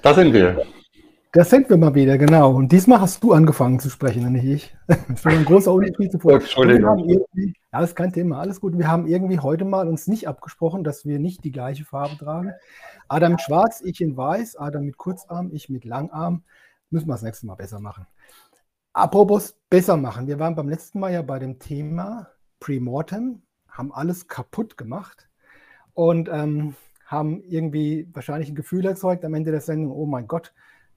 Da sind wir. Das sind wir mal wieder, genau. Und diesmal hast du angefangen zu sprechen, und nicht ich. Das ist schon ein großer Unterschied zuvor. Entschuldigung. Ja, das ist kein Thema, alles gut. Wir haben irgendwie heute mal uns nicht abgesprochen, dass wir nicht die gleiche Farbe tragen. Adam mit schwarz, ich in weiß, Adam mit Kurzarm, ich mit Langarm. Müssen wir das nächste Mal besser machen. Apropos besser machen. Wir waren beim letzten Mal ja bei dem Thema Premortem, haben alles kaputt gemacht und haben irgendwie wahrscheinlich ein Gefühl erzeugt am Ende der Sendung, oh mein Gott,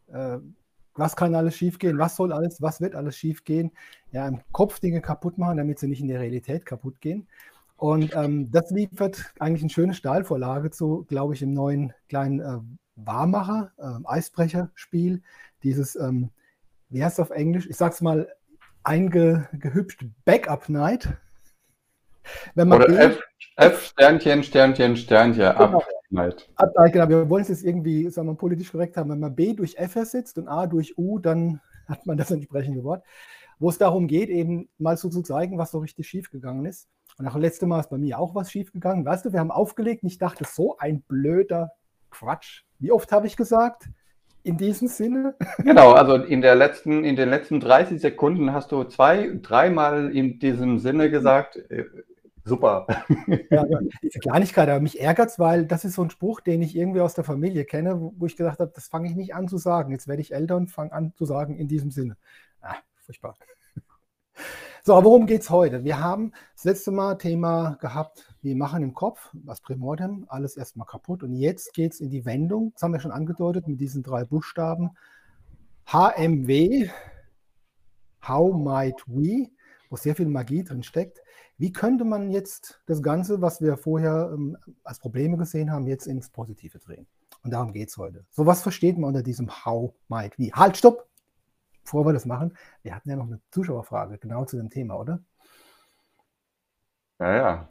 was kann alles schiefgehen, was wird alles schiefgehen? Ja, im Kopf Dinge kaputt machen, damit sie nicht in der Realität kaputt gehen. Und das liefert eigentlich eine schöne Steilvorlage zu, glaube ich, im neuen kleinen Wahrmacher, Eisbrecherspiel, dieses, wie heißt es auf Englisch? Ich sag's mal, eingehübscht Backup Night. Wenn man oder F Sternchen, Sternchen, Sternchen, Up Night. Up Night, genau. Wir wollen es jetzt irgendwie, sagen wir, politisch korrekt haben. Wenn man B durch F ersetzt und A durch U, dann hat man das entsprechende Wort. Wo es darum geht, eben mal so zu zeigen, was so richtig schief gegangen ist. Und auch letztes Mal ist bei mir auch was schief gegangen. Weißt du, wir haben aufgelegt und ich dachte, so ein blöder Quatsch. Wie oft habe ich gesagt? In diesem Sinne? Genau, also in den letzten 30 Sekunden hast du 2-3 Mal in diesem Sinne gesagt, super. Ja, diese Kleinigkeit, aber mich ärgert es, weil das ist so ein Spruch, den ich irgendwie aus der Familie kenne, wo ich gesagt habe, das fange ich nicht an zu sagen. Jetzt werde ich älter und fange an zu sagen in diesem Sinne. Furchtbar. So, aber worum geht es heute? Wir haben das letzte Mal Thema gehabt, wir machen im Kopf, was Premortem, alles erstmal kaputt. Und jetzt geht es in die Wendung, das haben wir schon angedeutet, mit diesen 3 Buchstaben. HMW, How Might We, wo sehr viel Magie drin steckt. Wie könnte man jetzt das Ganze, was wir vorher als Probleme gesehen haben, jetzt ins Positive drehen? Und darum geht es heute. So, was versteht man unter diesem How Might We? Halt, stopp! Bevor wir das machen, wir hatten ja noch eine Zuschauerfrage genau zu dem Thema, oder? Ja.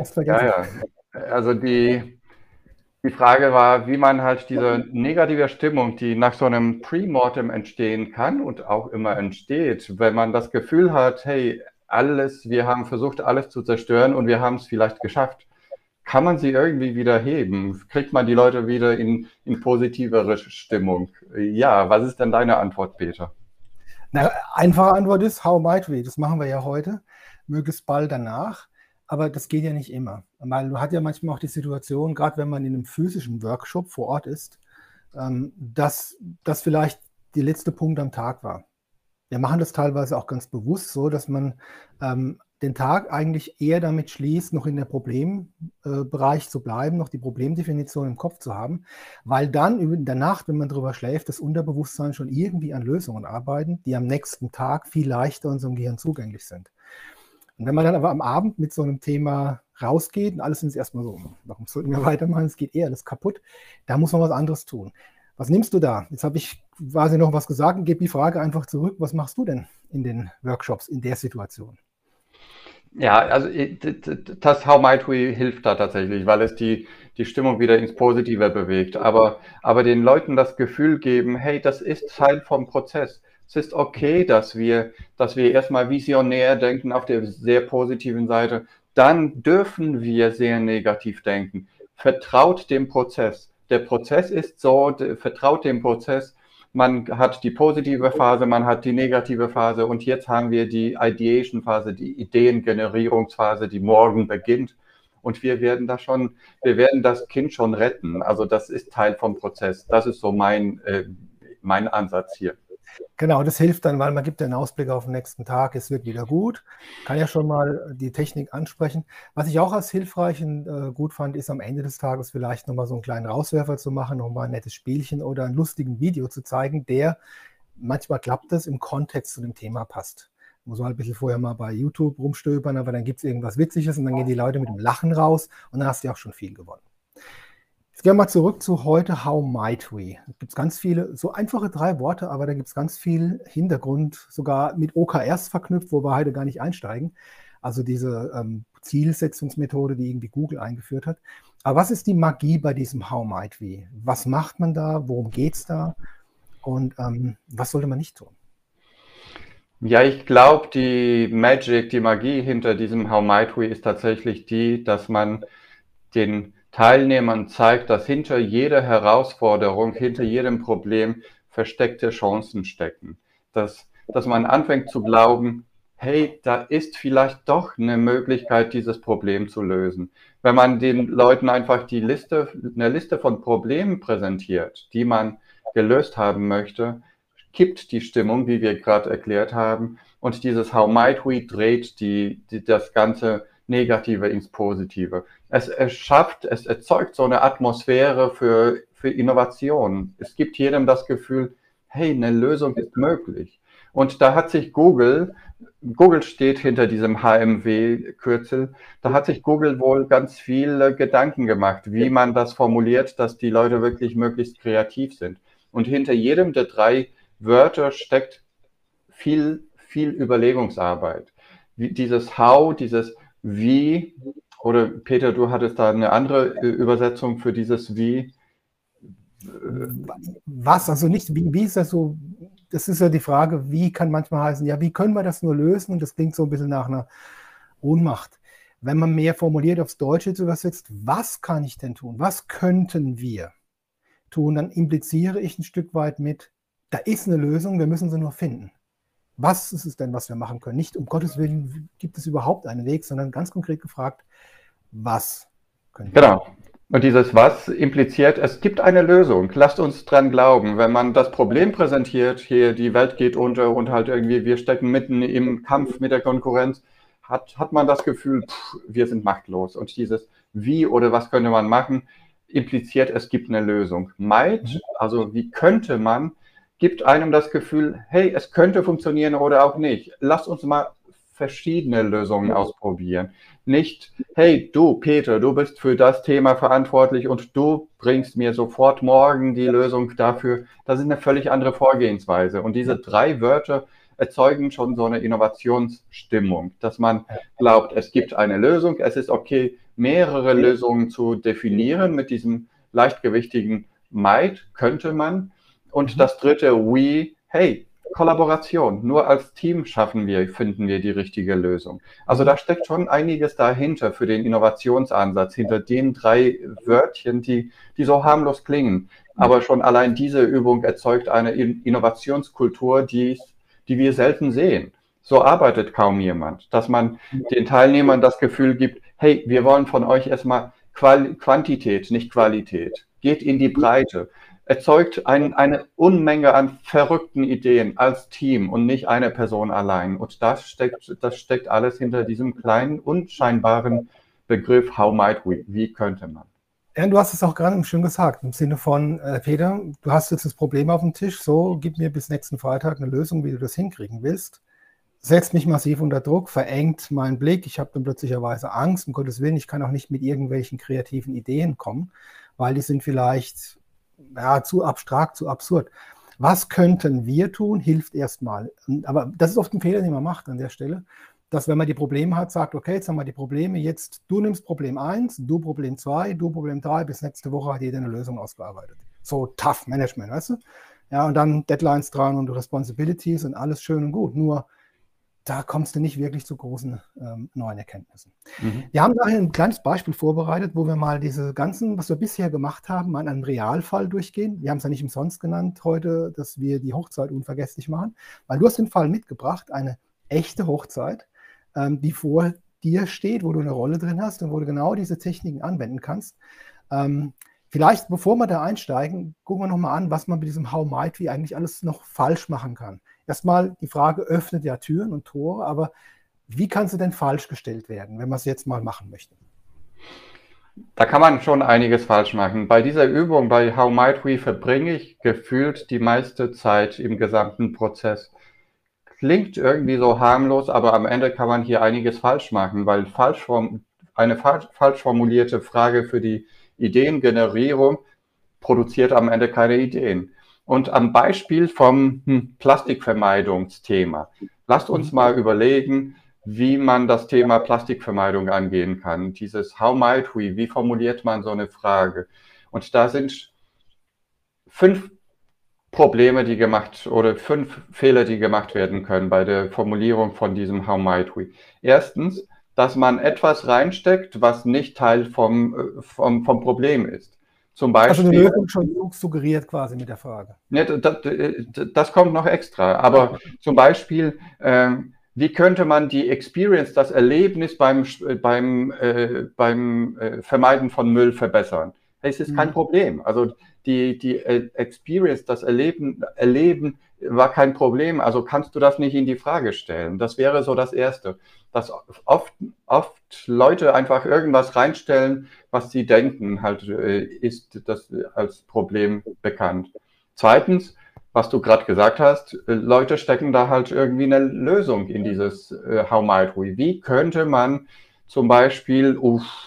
Also die Frage war, wie man halt diese negative Stimmung, die nach so einem Premortem entstehen kann und auch immer entsteht, wenn man das Gefühl hat, hey, wir haben versucht, alles zu zerstören und wir haben es vielleicht geschafft. Kann man sie irgendwie wieder heben? Kriegt man die Leute wieder in positivere Stimmung? Ja, was ist denn deine Antwort, Peter? Na, einfache Antwort ist, how might we? Das machen wir ja heute, möglichst bald danach. Aber das geht ja nicht immer. Weil man hat ja manchmal auch die Situation, gerade wenn man in einem physischen Workshop vor Ort ist, dass das vielleicht der letzte Punkt am Tag war. Wir machen das teilweise auch ganz bewusst so, dass man den Tag eigentlich eher damit schließt, noch in der Problembereich zu bleiben, noch die Problemdefinition im Kopf zu haben, weil dann in der Nacht, wenn man drüber schläft, das Unterbewusstsein schon irgendwie an Lösungen arbeiten, die am nächsten Tag viel leichter unserem Gehirn zugänglich sind. Und wenn man dann aber am Abend mit so einem Thema rausgeht und alles ist erstmal so, warum sollten wir weitermachen, es geht alles kaputt, da muss man was anderes tun. Was nimmst du da? Jetzt habe ich quasi noch was gesagt und gebe die Frage einfach zurück. Was machst du denn in den Workshops in der Situation? Ja, also das How Might We hilft da tatsächlich, weil es die Stimmung wieder ins Positive bewegt. Aber den Leuten das Gefühl geben, hey, das ist Teil vom Prozess. Es ist okay, dass wir erstmal visionär denken auf der sehr positiven Seite. Dann dürfen wir sehr negativ denken. Vertraut dem Prozess. Der Prozess ist so, vertraut dem Prozess. Man hat die positive Phase, man hat die negative Phase und jetzt haben wir die Ideation-Phase, die Ideengenerierungsphase, die morgen beginnt. Und wir werden das Kind schon retten. Also das ist Teil vom Prozess. Das ist so mein Ansatz hier. Genau, das hilft dann, weil man gibt ja einen Ausblick auf den nächsten Tag, es wird wieder gut. Kann ja schon mal die Technik ansprechen. Was ich auch als hilfreich und gut fand, ist am Ende des Tages vielleicht nochmal so einen kleinen Rauswerfer zu machen, nochmal ein nettes Spielchen oder ein lustigen Video zu zeigen, der, manchmal klappt das, im Kontext zu dem Thema passt. Muss man halt ein bisschen vorher mal bei YouTube rumstöbern, aber dann gibt es irgendwas Witziges und dann gehen die Leute mit dem Lachen raus und dann hast du auch schon viel gewonnen. Jetzt gehen wir mal zurück zu heute, How Might We? Da gibt es ganz viele, so einfache 3 Worte, aber da gibt es ganz viel Hintergrund, sogar mit OKRs verknüpft, wo wir heute gar nicht einsteigen. Also diese Zielsetzungsmethode, die irgendwie Google eingeführt hat. Aber was ist die Magie bei diesem How Might We? Was macht man da? Worum geht es da? Und was sollte man nicht tun? Ja, ich glaube, die Magie hinter diesem How Might We ist tatsächlich die, dass man den Teilnehmern zeigt, dass hinter jeder Herausforderung, hinter jedem Problem versteckte Chancen stecken. Dass man anfängt zu glauben, hey, da ist vielleicht doch eine Möglichkeit, dieses Problem zu lösen. Wenn man den Leuten einfach eine Liste von Problemen präsentiert, die man gelöst haben möchte, kippt die Stimmung, wie wir gerade erklärt haben, und dieses How Might We dreht das ganze Negative ins Positive. Es erzeugt so eine Atmosphäre für Innovation. Es gibt jedem das Gefühl, hey, eine Lösung ist möglich. Und da hat sich Google steht hinter diesem HMW-Kürzel, da hat sich Google wohl ganz viele Gedanken gemacht, wie man das formuliert, dass die Leute wirklich möglichst kreativ sind. Und hinter jedem der 3 Wörter steckt viel Überlegungsarbeit. Dieses How, dieses Wie, oder Peter, du hattest da eine andere Übersetzung für dieses Wie. Was, also nicht, wie ist das so, das ist ja die Frage, wie kann manchmal heißen, ja, wie können wir das nur lösen? Und das klingt so ein bisschen nach einer Ohnmacht. Wenn man mehr formuliert aufs Deutsche zu übersetzt, was kann ich denn tun? Was könnten wir tun? Dann impliziere ich ein Stück weit mit, da ist eine Lösung, wir müssen sie nur finden. Was ist es denn, was wir machen können? Nicht um Gottes Willen gibt es überhaupt einen Weg, sondern ganz konkret gefragt, was können wir Genau. Und dieses Was impliziert, es gibt eine Lösung. Lasst uns dran glauben. Wenn man das Problem präsentiert, hier die Welt geht unter und halt irgendwie wir stecken mitten im Kampf mit der Konkurrenz, hat man das Gefühl, wir sind machtlos. Und dieses Wie oder was könnte man machen, impliziert, es gibt eine Lösung. Might, also wie könnte man, gibt einem das Gefühl, hey, es könnte funktionieren oder auch nicht. Lasst uns mal verschiedene Lösungen ausprobieren. Nicht, hey, du, Peter, du bist für das Thema verantwortlich und du bringst mir sofort morgen die Lösung dafür. Das ist eine völlig andere Vorgehensweise. Und diese 3 Wörter erzeugen schon so eine Innovationsstimmung, dass man glaubt, es gibt eine Lösung, es ist okay, mehrere Lösungen zu definieren mit diesem leichtgewichtigen Might, könnte man. Und das 3. We, hey, Kollaboration. Nur als Team finden wir die richtige Lösung. Also da steckt schon einiges dahinter für den Innovationsansatz, hinter den 3 Wörtchen, die so harmlos klingen. Aber schon allein diese Übung erzeugt eine Innovationskultur, die wir selten sehen. So arbeitet kaum jemand, dass man den Teilnehmern das Gefühl gibt, hey, wir wollen von euch erstmal Quantität, nicht Qualität. Geht in die Breite. Erzeugt eine Unmenge an verrückten Ideen als Team und nicht eine Person allein. Und das steckt alles hinter diesem kleinen, unscheinbaren Begriff How might we? Wie könnte man? Ja, du hast es auch gerade schön gesagt, im Sinne von, Peter, du hast jetzt das Problem auf dem Tisch, so, gib mir bis nächsten Freitag eine Lösung, wie du das hinkriegen willst. Setzt mich massiv unter Druck, verengt meinen Blick, ich habe dann plötzlicherweise Angst, um Gottes Willen, ich kann auch nicht mit irgendwelchen kreativen Ideen kommen, weil die sind vielleicht zu abstrakt, zu absurd. Was könnten wir tun, hilft erstmal. Aber das ist oft ein Fehler, den man macht an der Stelle, dass wenn man die Probleme hat, sagt, okay, jetzt haben wir die Probleme, jetzt du nimmst Problem 1, du Problem 2, du Problem 3, bis nächste Woche hat jeder eine Lösung ausgearbeitet. So tough Management, weißt du? Ja, und dann Deadlines dran und Responsibilities und alles schön und gut. Nur da kommst du nicht wirklich zu großen neuen Erkenntnissen. Wir haben daher ein kleines Beispiel vorbereitet, wo wir mal diese ganzen, was wir bisher gemacht haben, mal einen Realfall durchgehen. Wir haben es ja nicht umsonst genannt heute, dass wir die Hochzeit unvergesslich machen, weil du hast den Fall mitgebracht, eine echte Hochzeit, die vor dir steht, wo du eine Rolle drin hast und wo du genau diese Techniken anwenden kannst. Vielleicht, bevor wir da einsteigen, gucken wir nochmal an, was man mit diesem How might we eigentlich alles noch falsch machen kann. Erstmal, die Frage öffnet ja Türen und Tore, aber wie kann sie denn falsch gestellt werden, wenn man es jetzt mal machen möchte? Da kann man schon einiges falsch machen. Bei dieser Übung, bei How might we, verbringe ich gefühlt die meiste Zeit im gesamten Prozess. Klingt irgendwie so harmlos, aber am Ende kann man hier einiges falsch machen, weil eine falsch formulierte Frage für die Ideengenerierung produziert am Ende keine Ideen. Und am Beispiel vom Plastikvermeidungsthema. Lasst uns mal überlegen, wie man das Thema Plastikvermeidung angehen kann. Dieses How might we, wie formuliert man so eine Frage? Und da sind 5 Probleme, die gemacht oder 5 Fehler, die gemacht werden können bei der Formulierung von diesem How might we. Erstens, dass man etwas reinsteckt, was nicht Teil vom Problem ist. Zum Also eine Beispiel, Lösung schon suggeriert quasi mit der Frage. ne, das kommt noch extra, aber zum Beispiel, wie könnte man die Experience, das Erlebnis beim Vermeiden von Müll verbessern? Es ist kein Problem. Also die Experience, das Erleben war kein Problem. Also kannst du das nicht in die Frage stellen. Das wäre so das Erste. Dass oft Leute einfach irgendwas reinstellen, was sie denken, halt ist das als Problem bekannt. Zweitens, was du gerade gesagt hast, Leute stecken da halt irgendwie eine Lösung in dieses How might we? Wie könnte man zum Beispiel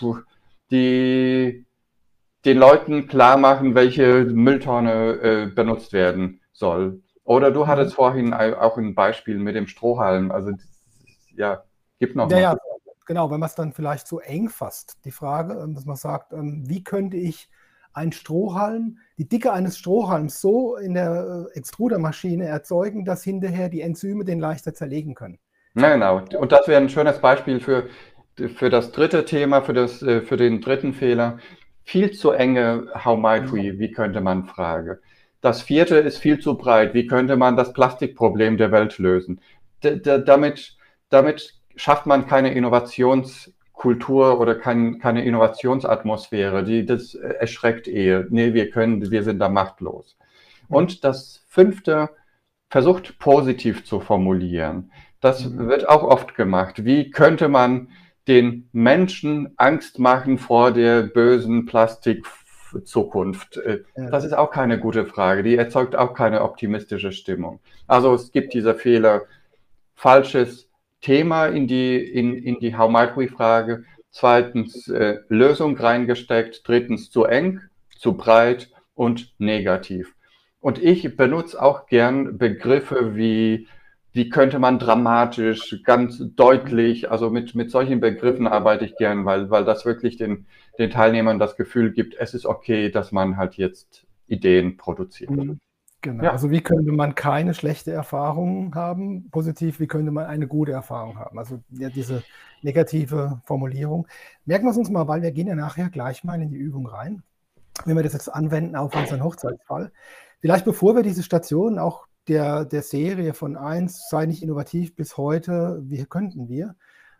den Leuten klar machen, welche Mülltonne benutzt werden soll? Oder du hattest vorhin auch ein Beispiel mit dem Strohhalm. Also ja, gib noch mal. Ja, genau, wenn man es dann vielleicht so eng fasst, die Frage, dass man sagt, wie könnte ich einen Strohhalm, die Dicke eines Strohhalms so in der Extrudermaschine erzeugen, dass hinterher die Enzyme den leichter zerlegen können. Ja, genau. Und das wäre ein schönes Beispiel für das dritte Thema, für den dritten Fehler. Viel zu enge How might we? Wie könnte man fragen? Das vierte ist viel zu breit. Wie könnte man das Plastikproblem der Welt lösen? Damit schafft man keine Innovationskultur oder keine Innovationsatmosphäre. Das erschreckt eher. Nee, wir sind da machtlos. Und das fünfte, versucht positiv zu formulieren. Das wird auch oft gemacht. Wie könnte man den Menschen Angst machen vor der bösen Plastikzukunft? Das ist auch keine gute Frage. Die erzeugt auch keine optimistische Stimmung. Also es gibt diese Fehler, falsches Thema in die How might we Frage. Zweitens Lösung reingesteckt. Drittens zu eng, zu breit und negativ. Und ich benutze auch gern Begriffe wie könnte man dramatisch, ganz deutlich, also mit solchen Begriffen arbeite ich gern, weil das wirklich den Teilnehmern das Gefühl gibt, es ist okay, dass man halt jetzt Ideen produziert. Genau, ja. Also wie könnte man keine schlechte Erfahrung haben, positiv, wie könnte man eine gute Erfahrung haben? Also ja, diese negative Formulierung. Merken wir es uns mal, weil wir gehen ja nachher gleich mal in die Übung rein, wenn wir das jetzt anwenden auf unseren Hochzeitsfall. Vielleicht bevor wir diese Station auch der Serie von 1, sei nicht innovativ bis heute, wie könnten wir,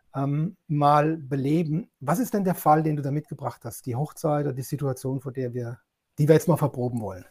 mal beleben. Was ist denn der Fall, den du da mitgebracht hast? Die Hochzeit oder die Situation, die wir jetzt mal verproben wollen?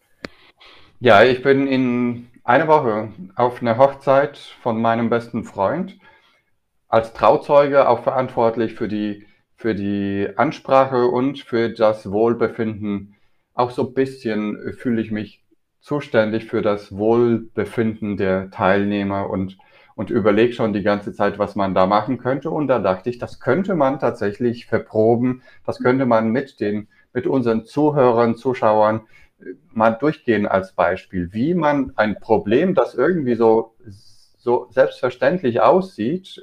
Ja, ich bin in einer Woche auf einer Hochzeit von meinem besten Freund. Als Trauzeuge auch verantwortlich für die Ansprache und für das Wohlbefinden. Auch so ein bisschen fühle ich mich zuständig für das Wohlbefinden der Teilnehmer und überlege schon die ganze Zeit, was man da machen könnte. Und da dachte ich, das könnte man tatsächlich verproben. Das könnte man mit unseren Zuhörern, Zuschauern mal durchgehen als Beispiel, wie man ein Problem, das irgendwie so selbstverständlich aussieht,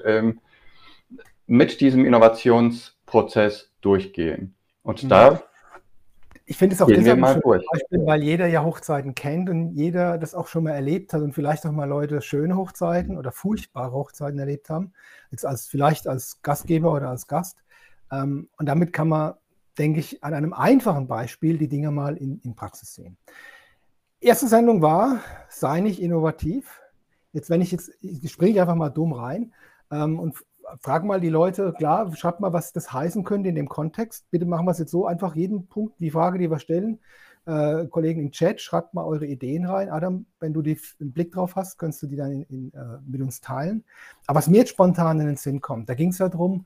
mit diesem Innovationsprozess durchgehen. Und da ich finde es auch deshalb ein schönes Beispiel, weil jeder ja Hochzeiten kennt und jeder das auch schon mal erlebt hat und vielleicht auch mal Leute schöne Hochzeiten oder furchtbare Hochzeiten erlebt haben, jetzt vielleicht als Gastgeber oder als Gast. Und damit kann man, denke ich, an einem einfachen Beispiel die Dinge mal in Praxis sehen. Erste Sendung war, sei nicht innovativ. Jetzt, ich springe einfach mal dumm rein und frag mal die Leute, klar, schreibt mal, was das heißen könnte in dem Kontext. Bitte machen wir es jetzt so, einfach jeden Punkt, die Frage, die wir stellen, Kollegen im Chat, schreibt mal eure Ideen rein. Adam, wenn du einen Blick drauf hast, kannst du die dann mit uns teilen. Aber was mir jetzt spontan in den Sinn kommt, da ging es ja darum,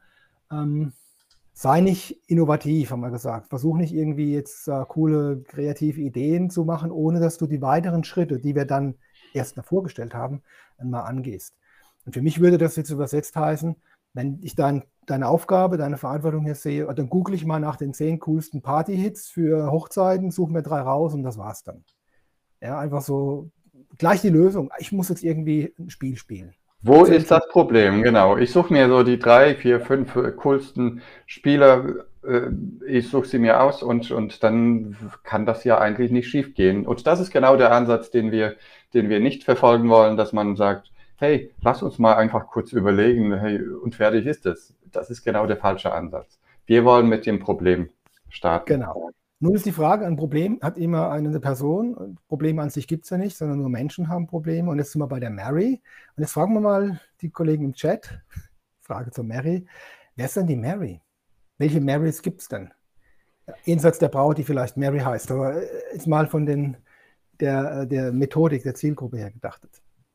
sei nicht innovativ, haben wir gesagt. Versuch nicht irgendwie jetzt coole, kreative Ideen zu machen, ohne dass du die weiteren Schritte, die wir dann erst mal vorgestellt haben, mal angehst. Und für mich würde das jetzt übersetzt heißen, wenn ich deine Aufgabe, deine Verantwortung hier sehe, dann google ich mal nach den 10 coolsten Party-Hits für Hochzeiten, suche mir 3 raus und das war's dann. Ja, einfach so gleich die Lösung. Ich muss jetzt irgendwie ein Spiel spielen. Wo ist das Problem? Genau. Ich suche mir so die 3, 4, 5 coolsten Spieler, ich suche sie mir aus und dann kann das ja eigentlich nicht schief gehen. Und das ist genau der Ansatz, den wir nicht verfolgen wollen, dass man sagt, hey, lass uns mal einfach kurz überlegen, hey, und fertig ist es. Das ist genau der falsche Ansatz. Wir wollen mit dem Problem starten. Genau. Nun ist die Frage, ein Problem hat immer eine Person. Probleme an sich gibt es ja nicht, sondern nur Menschen haben Probleme. Und jetzt sind wir bei der Mary. Und jetzt fragen wir mal die Kollegen im Chat, Frage zur Mary. Wer ist denn die Mary? Welche Marys gibt es denn? Jenseits der Braut, die vielleicht Mary heißt, aber jetzt mal von der Methodik, der Zielgruppe her gedachtet.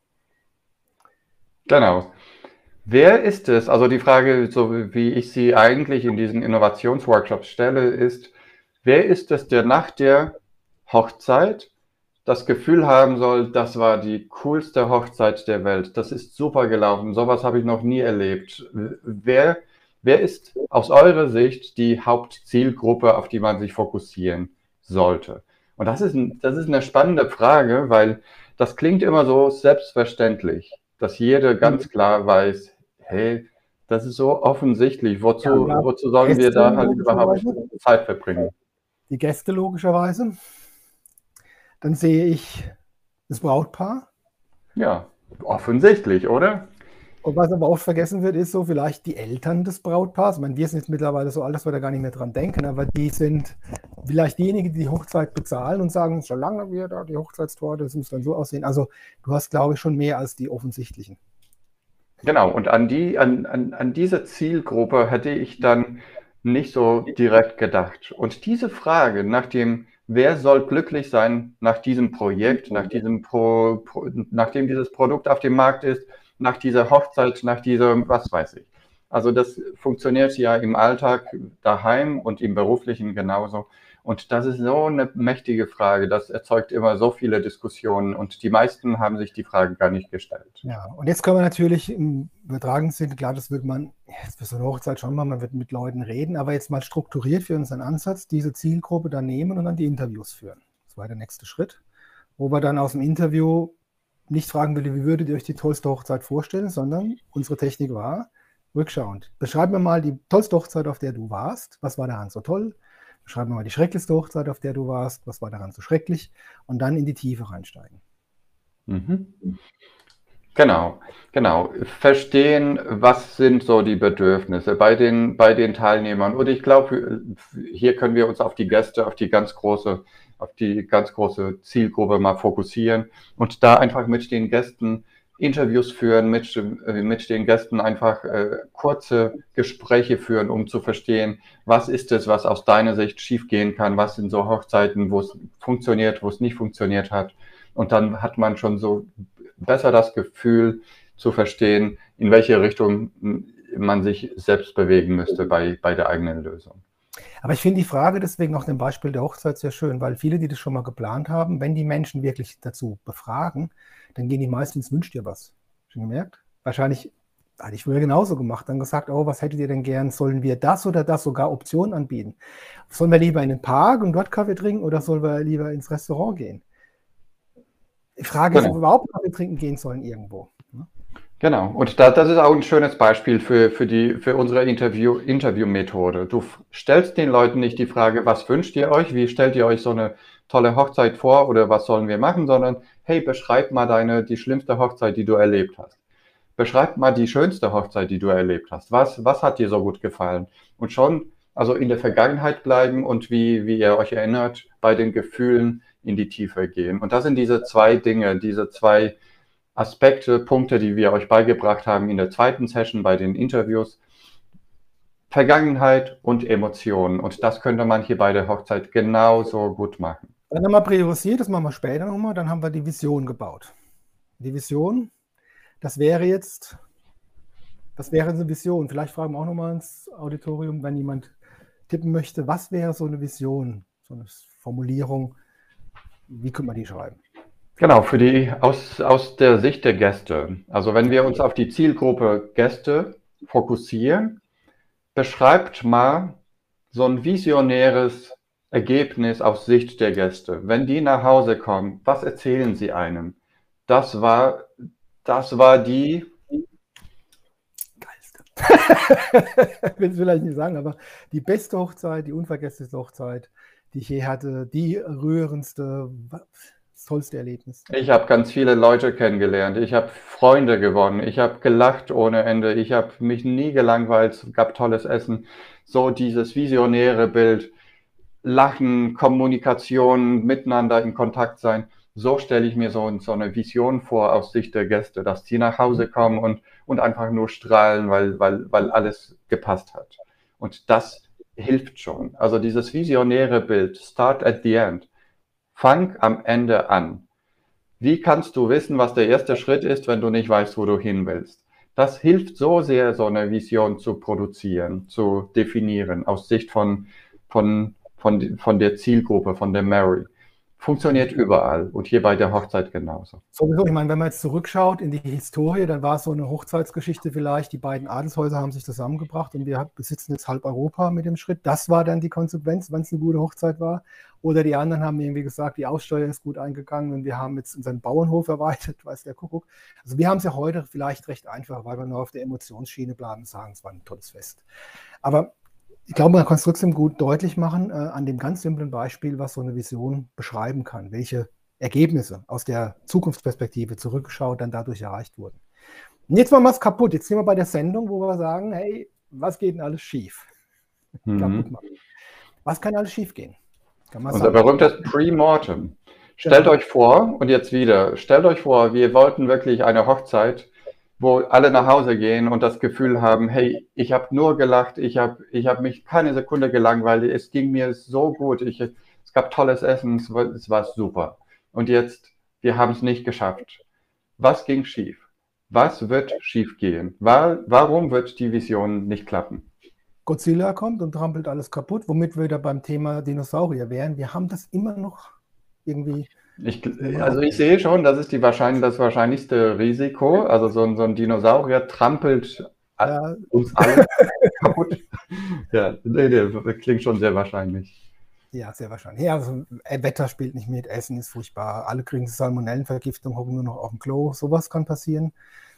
Genau. Wer ist es? Also die Frage, so wie ich sie eigentlich in diesen Innovationsworkshops stelle, ist, wer ist es, der nach der Hochzeit das Gefühl haben soll, das war die coolste Hochzeit der Welt, das ist super gelaufen, sowas habe ich noch nie erlebt. Wer ist aus eurer Sicht die Hauptzielgruppe, auf die man sich fokussieren sollte? Und das ist eine spannende Frage, weil das klingt immer so selbstverständlich, dass jeder ganz klar weiß, hey, das ist so offensichtlich, wozu sollen wir da halt überhaupt Zeit verbringen? Die Gäste logischerweise. Dann sehe ich das Brautpaar. Ja, offensichtlich, oder? Und was aber oft vergessen wird, ist so vielleicht die Eltern des Brautpaars. Ich meine, wir sind jetzt mittlerweile so alt, dass wir da gar nicht mehr dran denken, aber die sind vielleicht diejenigen, die die Hochzeit bezahlen und sagen, solange wir da die Hochzeitstorte, das muss dann so aussehen. Also du hast, glaube ich, schon mehr als die offensichtlichen. Genau, und an diese Zielgruppe hätte ich dann nicht so direkt gedacht. Und diese Frage nach dem, wer soll glücklich sein nach diesem Projekt, nachdem dieses Produkt auf dem Markt ist, nach dieser Hochzeit, nach diesem, was weiß ich. Also das funktioniert ja im Alltag daheim und im Beruflichen genauso. Und das ist so eine mächtige Frage, das erzeugt immer so viele Diskussionen und die meisten haben sich die Frage gar nicht gestellt. Ja, und jetzt können wir natürlich im übertragenen Sinne, klar, das wird man jetzt für so eine Hochzeit schon mal, man wird mit Leuten reden, aber jetzt mal strukturiert für unseren Ansatz, diese Zielgruppe dann nehmen und dann die Interviews führen. Das war der nächste Schritt, wo wir dann aus dem Interview nicht fragen würde, wie würdet ihr euch die tollste Hochzeit vorstellen, sondern unsere Technik war rückschauend. Beschreib mir mal die tollste Hochzeit, auf der du warst. Was war daran so toll? Beschreib mir mal die schrecklichste Hochzeit, auf der du warst. Was war daran so schrecklich? Und dann in die Tiefe reinsteigen. Mhm. Genau. Verstehen, was sind so die Bedürfnisse bei den Teilnehmern. Und ich glaube, hier können wir uns auf die Gäste, auf die ganz große Zielgruppe mal fokussieren und da einfach mit den Gästen Interviews führen, mit den Gästen einfach kurze Gespräche führen, um zu verstehen, was ist es, was aus deiner Sicht schiefgehen kann, was sind so Hochzeiten, wo es funktioniert, wo es nicht funktioniert hat. Und dann hat man schon so besser das Gefühl zu verstehen, in welche Richtung man sich selbst bewegen müsste bei der eigenen Lösung. Aber ich finde die Frage deswegen auch dem Beispiel der Hochzeit sehr schön, weil viele, die das schon mal geplant haben, wenn die Menschen wirklich dazu befragen, dann gehen die meisten ins Wünscht dir was. Schon gemerkt? Wahrscheinlich hatte ich früher genauso gemacht, dann gesagt, oh, was hättet ihr denn gern? Sollen wir das oder das, sogar Optionen anbieten? Sollen wir lieber in den Park und dort Kaffee trinken oder sollen wir lieber ins Restaurant gehen? Die Frage ist, ob wir überhaupt Kaffee trinken gehen sollen irgendwo. Genau, und das ist auch ein schönes Beispiel für unsere Interviewmethode. Du stellst den Leuten nicht die Frage, was wünscht ihr euch, wie stellt ihr euch so eine tolle Hochzeit vor oder was sollen wir machen, sondern hey, beschreib mal die schlimmste Hochzeit, die du erlebt hast. Beschreib mal die schönste Hochzeit, die du erlebt hast. Was hat dir so gut gefallen? Und schon, also in der Vergangenheit bleiben und wie ihr euch erinnert, bei den Gefühlen in die Tiefe gehen. Und das sind diese zwei Dinge, diese zwei Aspekte, Punkte, die wir euch beigebracht haben in der zweiten Session bei den Interviews. Vergangenheit und Emotionen. Und das könnte man hier bei der Hochzeit genauso gut machen. Dann haben wir priorisiert, das machen wir später nochmal, dann haben wir die Vision gebaut. Die Vision, das wäre eine Vision. Vielleicht fragen wir auch nochmal ins Auditorium, wenn jemand tippen möchte, was wäre so eine Vision, so eine Formulierung, wie könnte man die schreiben? Genau, aus der Sicht der Gäste. Also wenn wir uns auf die Zielgruppe Gäste fokussieren, beschreibt mal so ein visionäres Ergebnis aus Sicht der Gäste. Wenn die nach Hause kommen, was erzählen sie einem? Das war die geilste. Ich will es vielleicht nicht sagen, aber die beste Hochzeit, die unvergesslichste Hochzeit, die ich je hatte, die rührendste. das tollste Erlebnis? Ich habe ganz viele Leute kennengelernt. Ich habe Freunde gewonnen. Ich habe gelacht ohne Ende. Ich habe mich nie gelangweilt. Es gab tolles Essen. So dieses visionäre Bild. Lachen, Kommunikation, miteinander in Kontakt sein. So stelle ich mir so eine Vision vor aus Sicht der Gäste, dass die nach Hause kommen und einfach nur strahlen, weil alles gepasst hat. Und das hilft schon. Also dieses visionäre Bild, start at the end. Fang am Ende an. Wie kannst du wissen, was der erste Schritt ist, wenn du nicht weißt, wo du hin willst? Das hilft so sehr, so eine Vision zu produzieren, zu definieren, aus Sicht von der Zielgruppe, von der Mary. Funktioniert überall und hier bei der Hochzeit genauso. Sowieso, ich meine, wenn man jetzt zurückschaut in die Historie, dann war es so eine Hochzeitsgeschichte vielleicht, die beiden Adelshäuser haben sich zusammengebracht und wir besitzen jetzt halb Europa mit dem Schritt. Das war dann die Konsequenz, wenn es eine gute Hochzeit war. Oder die anderen haben irgendwie gesagt, die Aussteuer ist gut eingegangen und wir haben jetzt unseren Bauernhof erweitert, weiß der Kuckuck. Also wir haben es ja heute vielleicht recht einfach, weil wir nur auf der Emotionsschiene bleiben und sagen, es war ein tolles Fest. Aber ich glaube, man kann es trotzdem gut deutlich machen an dem ganz simplen Beispiel, was so eine Vision beschreiben kann, welche Ergebnisse aus der Zukunftsperspektive zurückgeschaut dann dadurch erreicht wurden. Und jetzt machen wir es kaputt. Jetzt sind wir bei der Sendung, wo wir sagen, hey, was geht denn alles schief? Kaputt machen. Was kann alles schief gehen? Unser berühmtes Pre-Mortem. Stellt euch vor, und jetzt wieder, stellt euch vor, wir wollten wirklich eine Hochzeit, wo alle nach Hause gehen und das Gefühl haben, hey, ich habe nur gelacht, ich hab mich keine Sekunde gelangweilt, es ging mir so gut, es gab tolles Essen, es war super. Und jetzt, wir haben es nicht geschafft. Was ging schief? Was wird schief gehen? Warum wird die Vision nicht klappen? Godzilla kommt und trampelt alles kaputt, womit wir wieder beim Thema Dinosaurier wären. Wir haben das immer noch irgendwie... Also ich sehe schon, das ist das wahrscheinlichste Risiko. Also so ein Dinosaurier trampelt uns alle kaputt. Ja, das klingt schon sehr wahrscheinlich. Ja, sehr wahrscheinlich. Ja, also Wetter spielt nicht mit, Essen ist furchtbar, alle kriegen Salmonellenvergiftung, hocken nur noch auf dem Klo. Sowas kann passieren.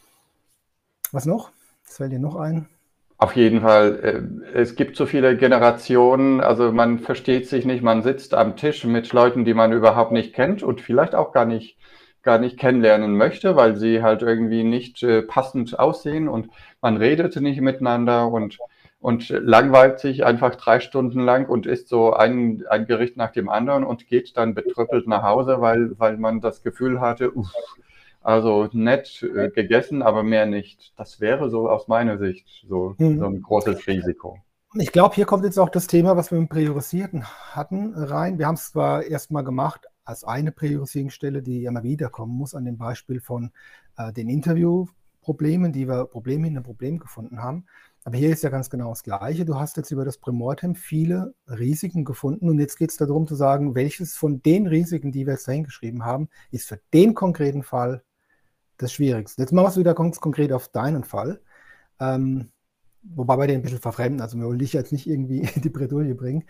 Was noch? Was fällt dir noch ein? Auf jeden Fall, es gibt so viele Generationen, also man versteht sich nicht, man sitzt am Tisch mit Leuten, die man überhaupt nicht kennt und vielleicht auch gar nicht kennenlernen möchte, weil sie halt irgendwie nicht passend aussehen und man redet nicht miteinander und langweilt sich einfach 3 Stunden lang und isst so ein Gericht nach dem anderen und geht dann betröppelt nach Hause, weil man das Gefühl hatte, also nett gegessen, aber mehr nicht. Das wäre so aus meiner Sicht so ein großes Risiko. Ich glaube, hier kommt jetzt auch das Thema, was wir im Priorisierten hatten, rein. Wir haben es zwar erstmal gemacht als eine Priorisierungsstelle, die immer wieder kommen muss, an dem Beispiel von den Interviewproblemen, die wir Problem hinter Problem gefunden haben. Aber hier ist ja ganz genau das Gleiche. Du hast jetzt über das Pre-Mortem viele Risiken gefunden und jetzt geht es darum zu sagen, welches von den Risiken, die wir jetzt dahin geschrieben haben, ist für den konkreten Fall das Schwierigste. Jetzt machen wir es wieder ganz konkret auf deinen Fall, wobei wir den ein bisschen verfremden, also wir wollen dich jetzt nicht irgendwie in die Bredouille bringen,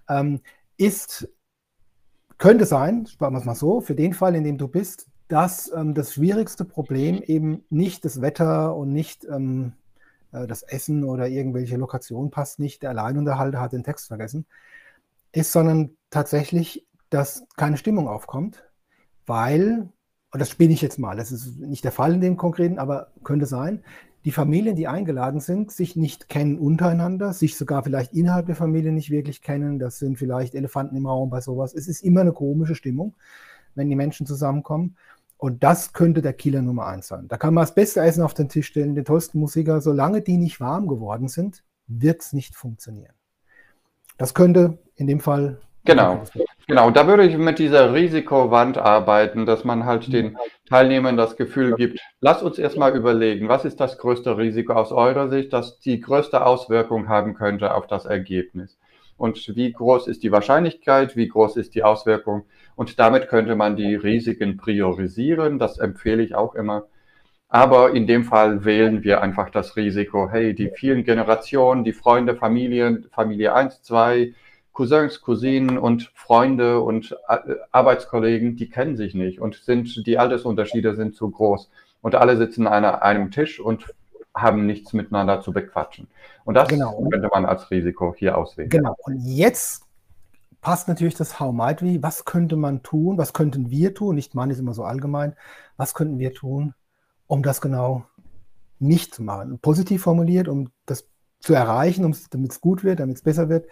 könnte sein, sparen wir es mal so, für den Fall, in dem du bist, dass das schwierigste Problem eben nicht das Wetter und nicht das Essen oder irgendwelche Lokationen passt nicht, der Alleinunterhalter hat den Text vergessen, ist, sondern tatsächlich, dass keine Stimmung aufkommt, weil, und das spiele ich jetzt mal, das ist nicht der Fall in dem Konkreten, aber könnte sein, die Familien, die eingeladen sind, sich nicht kennen untereinander, sich sogar vielleicht innerhalb der Familie nicht wirklich kennen, das sind vielleicht Elefanten im Raum bei sowas. Es ist immer eine komische Stimmung, wenn die Menschen zusammenkommen. Und das könnte der Killer Nummer 1 sein. Da kann man das beste Essen auf den Tisch stellen, den tollsten Musiker. Solange die nicht warm geworden sind, wird es nicht funktionieren. Das könnte in dem Fall... Genau, da würde ich mit dieser Risikowand arbeiten, dass man halt den Teilnehmern das Gefühl gibt, lass uns erstmal überlegen, was ist das größte Risiko aus eurer Sicht, das die größte Auswirkung haben könnte auf das Ergebnis. Und wie groß ist die Wahrscheinlichkeit, wie groß ist die Auswirkung? Und damit könnte man die Risiken priorisieren, das empfehle ich auch immer. Aber in dem Fall wählen wir einfach das Risiko, hey, die vielen Generationen, die Freunde, Familie 1, 2, Cousins, Cousinen und Freunde und Arbeitskollegen, die kennen sich nicht und die Altersunterschiede sind zu groß. Und alle sitzen an einem Tisch und haben nichts miteinander zu bequatschen. Und das könnte man als Risiko hier auswählen. Genau. Und jetzt passt natürlich das How might we, was könnte man tun, was könnten wir tun, nicht man ist immer so allgemein, was könnten wir tun, um das genau nicht zu machen. Positiv formuliert, um das zu erreichen, damit es gut wird, damit es besser wird.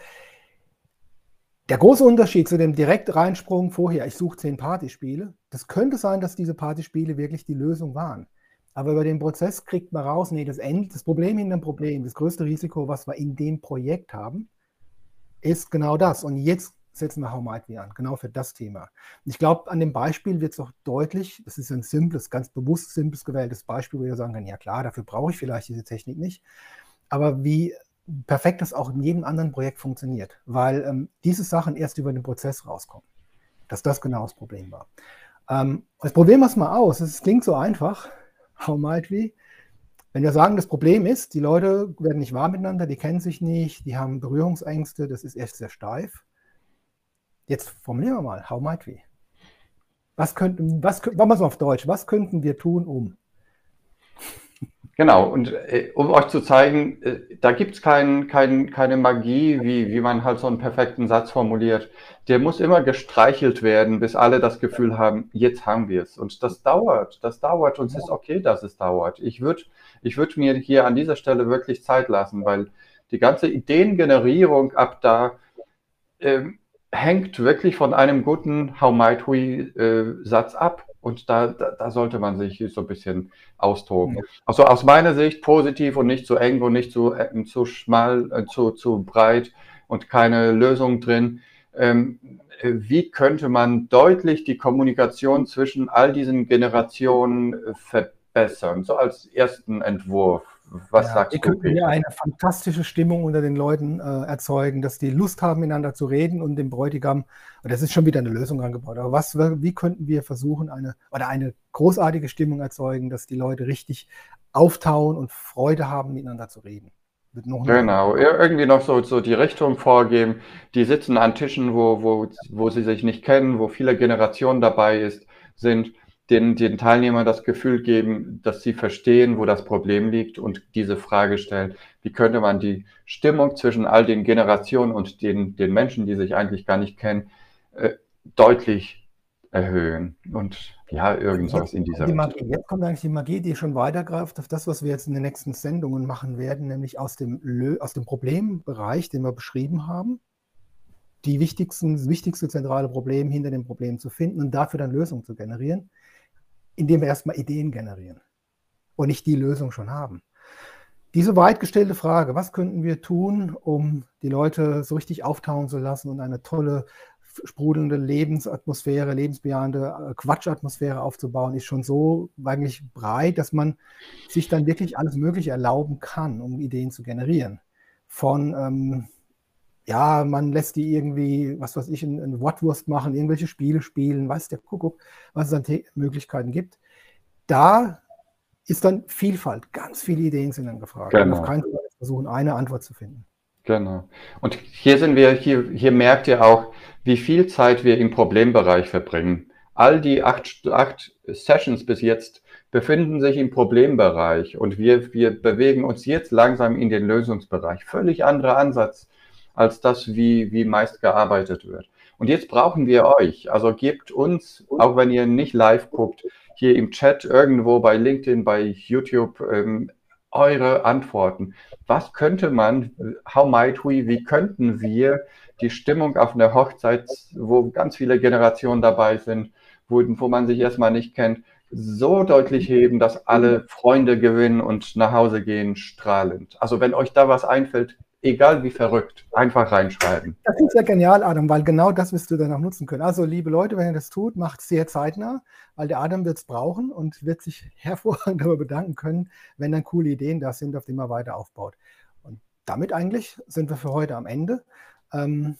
Der große Unterschied zu dem direkt Reinsprung vorher, ich suche 10 Partyspiele, das könnte sein, dass diese Partyspiele wirklich die Lösung waren. Aber über den Prozess kriegt man raus, nee, das Problem hinter dem Problem, das größte Risiko, was wir in dem Projekt haben, ist genau das. Und jetzt setzen wir How might we an, genau für das Thema. Und ich glaube, an dem Beispiel wird es auch deutlich, das ist ein simples, ganz bewusst simples gewähltes Beispiel, wo wir sagen können, ja klar, dafür brauche ich vielleicht diese Technik nicht. Aber wie perfekt das auch in jedem anderen Projekt funktioniert, weil diese Sachen erst über den Prozess rauskommen, dass das genau das Problem war. Das Problem was mal aus, es klingt so einfach, How might we? Wenn wir sagen, das Problem ist, die Leute werden nicht warm miteinander, die kennen sich nicht, die haben Berührungsängste, das ist echt sehr steif. Jetzt formulieren wir mal, How might we? Machen wir es mal auf Deutsch, was könnten wir tun, um? Genau, und um euch zu zeigen, da gibt es keine Magie, wie man halt so einen perfekten Satz formuliert. Der muss immer gestreichelt werden, bis alle das Gefühl haben, jetzt haben wir es. Und das dauert und es ist okay, dass es dauert. Ich würd mir hier an dieser Stelle wirklich Zeit lassen, weil die ganze Ideengenerierung ab da hängt wirklich von einem guten How might we Satz ab. Und da sollte man sich so ein bisschen austoben. Also aus meiner Sicht positiv und nicht zu eng und nicht zu schmal, zu breit und keine Lösung drin. Wie könnte man deutlich die Kommunikation zwischen all diesen Generationen verbessern? So als ersten Entwurf. Was sagst du, Peter? Wir könnten ja eine fantastische Stimmung unter den Leuten erzeugen, dass die Lust haben, miteinander zu reden und dem Bräutigam, das ist schon wieder eine Lösung angebaut, aber wie könnten wir versuchen, eine großartige Stimmung erzeugen, dass die Leute richtig auftauen und Freude haben, miteinander zu reden? Genau, irgendwie noch so die Richtung vorgeben. Die sitzen an Tischen, wo sie sich nicht kennen, wo viele Generationen dabei sind. Den Teilnehmern das Gefühl geben, dass sie verstehen, wo das Problem liegt und diese Frage stellen, wie könnte man die Stimmung zwischen all den Generationen und den Menschen, die sich eigentlich gar nicht kennen, deutlich erhöhen. Und ja, irgendwas in dieser Richtung. Jetzt kommt eigentlich die Magie, die schon weitergreift auf das, was wir jetzt in den nächsten Sendungen machen werden, nämlich aus dem Problembereich, den wir beschrieben haben, das wichtigste zentrale Problem hinter dem Problem zu finden und dafür dann Lösungen zu generieren, indem wir erstmal Ideen generieren und nicht die Lösung schon haben. Diese weit gestellte Frage, was könnten wir tun, um die Leute so richtig auftauen zu lassen und eine tolle, sprudelnde Lebensatmosphäre, lebensbejahende Quatschatmosphäre aufzubauen, ist schon so eigentlich breit, dass man sich dann wirklich alles Mögliche erlauben kann, um Ideen zu generieren. Von man lässt die irgendwie, was weiß ich, eine Wortwurst machen, irgendwelche Spiele spielen, weiß der Kuckuck, was es an Möglichkeiten gibt. Da ist dann Vielfalt, ganz viele Ideen sind dann gefragt. Genau. Und auf keinen Fall versuchen, eine Antwort zu finden. Genau. Und hier merkt ihr auch, wie viel Zeit wir im Problembereich verbringen. All die acht Sessions bis jetzt befinden sich im Problembereich und wir bewegen uns jetzt langsam in den Lösungsbereich. Völlig anderer Ansatz als das, wie meist gearbeitet wird. Und jetzt brauchen wir euch. Also gebt uns, auch wenn ihr nicht live guckt, hier im Chat irgendwo bei LinkedIn, bei YouTube, eure Antworten. Was könnte man, how might we, wie könnten wir die Stimmung auf einer Hochzeit, wo ganz viele Generationen dabei sind, wo man sich erstmal nicht kennt, so deutlich heben, dass alle Freunde gewinnen und nach Hause gehen strahlend. Also wenn euch da was einfällt, egal wie verrückt, einfach reinschreiben. Das ist ja genial, Adam, weil genau das wirst du dann auch nutzen können. Also, liebe Leute, wenn ihr das tut, macht es sehr zeitnah, weil der Adam wird es brauchen und wird sich hervorragend darüber bedanken können, wenn dann coole Ideen da sind, auf denen man weiter aufbaut. Und damit eigentlich sind wir für heute am Ende. Den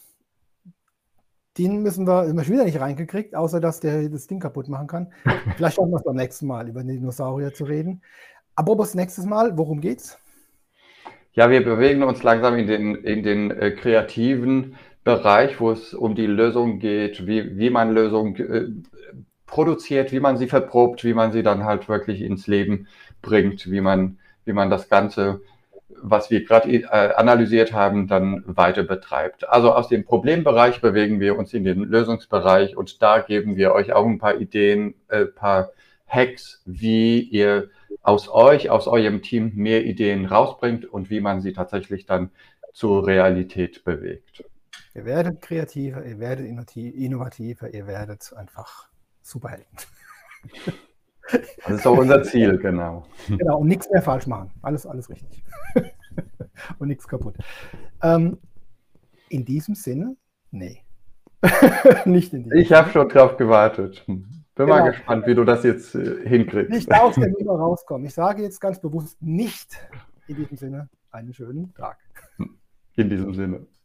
müssen wir wieder nicht reingekriegt, außer dass der das Ding kaputt machen kann. Vielleicht schaffen wir es beim nächsten Mal, über den Dinosaurier zu reden. Apropos nächstes Mal, worum geht's? Ja, wir bewegen uns langsam in den kreativen Bereich, wo es um die Lösung geht, wie man Lösungen produziert, wie man sie verprobt, wie man sie dann halt wirklich ins Leben bringt, wie man das Ganze was wir gerade analysiert haben, dann weiter betreibt. Also aus dem Problembereich bewegen wir uns in den Lösungsbereich und da geben wir euch auch ein paar Ideen, ein paar Hacks, wie ihr aus eurem Team mehr Ideen rausbringt und wie man sie tatsächlich dann zur Realität bewegt. Ihr werdet kreativer, ihr werdet innovativer, ihr werdet einfach Superhelden. Das ist auch unser Ziel, genau. Genau, und nichts mehr falsch machen. Alles richtig. Und nichts kaputt. In diesem Sinne, nee. Nicht in diesem Ich habe schon drauf gewartet. Bin mal Genau. gespannt, wie du das jetzt hinkriegst. Nicht aus der Nummer rauskommen. Ich sage jetzt ganz bewusst nicht in diesem Sinne einen schönen Tag. In diesem Sinne.